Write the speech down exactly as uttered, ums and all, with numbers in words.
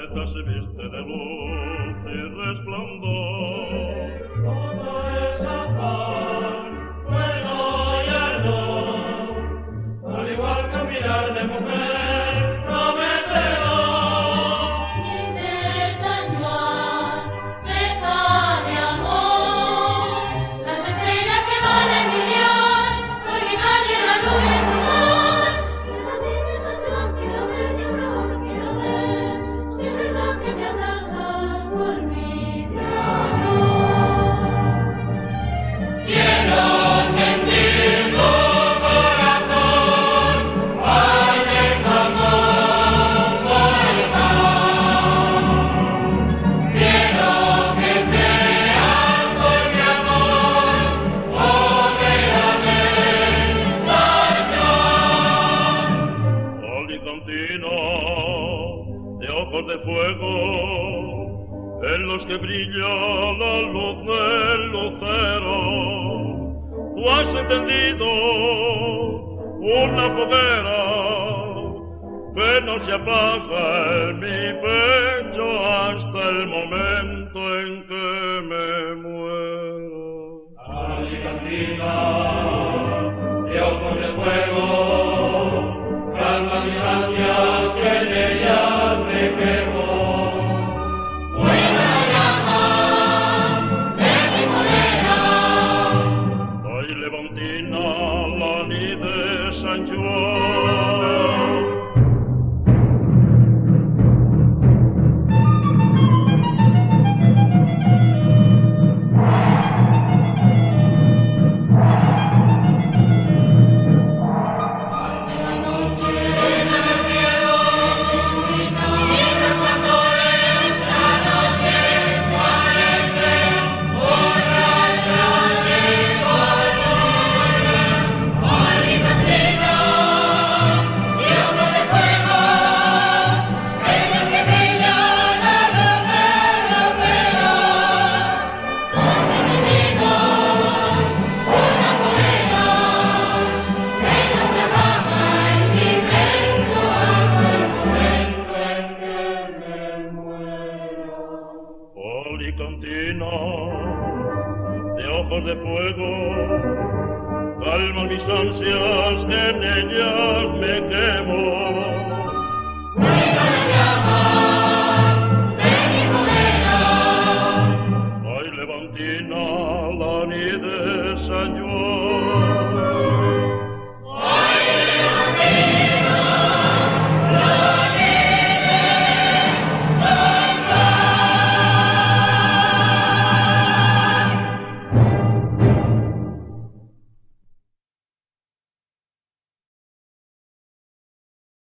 puerta se viste de luz y resplandor. Todo es afán, fuego y ardor, al igual que un mirar de mujer prometedor. De San Juan, festa de amor, las estrellas que van a envidiar, por guitarra y la luz y el rumor. De la niña de San Juan quiero ver llorar, quiero ver si es verdad que te abrazas por mi amor. Quiero sentir tu corazón, baile como un volcán. Quiero que seas por mi amor, ópera de San Juan. Alicantino, de ojos de fuego, en los que brilla la luz del lucero, tú has entendido una foguera que no se apaga en mi pecho hasta el momento en que me muero. Alicantina, de ojos de fuego, calma mis ansias que en ellas me quemo. Buena llama de mi cólera, Ay, Levantina, la ni de San Juan. De la noche, en el cielo, se ilumina, y resplandores la noche parece borracha de colores. Alicantina, de ojos de fuego, en los que brilla la luz del lucero. Dos enemigos, una foguera, que no se apaga en mi pecho hasta el momento en que me muero. Alicantina, de ojos de fuego, calma mis ansias que en ellas me quemo.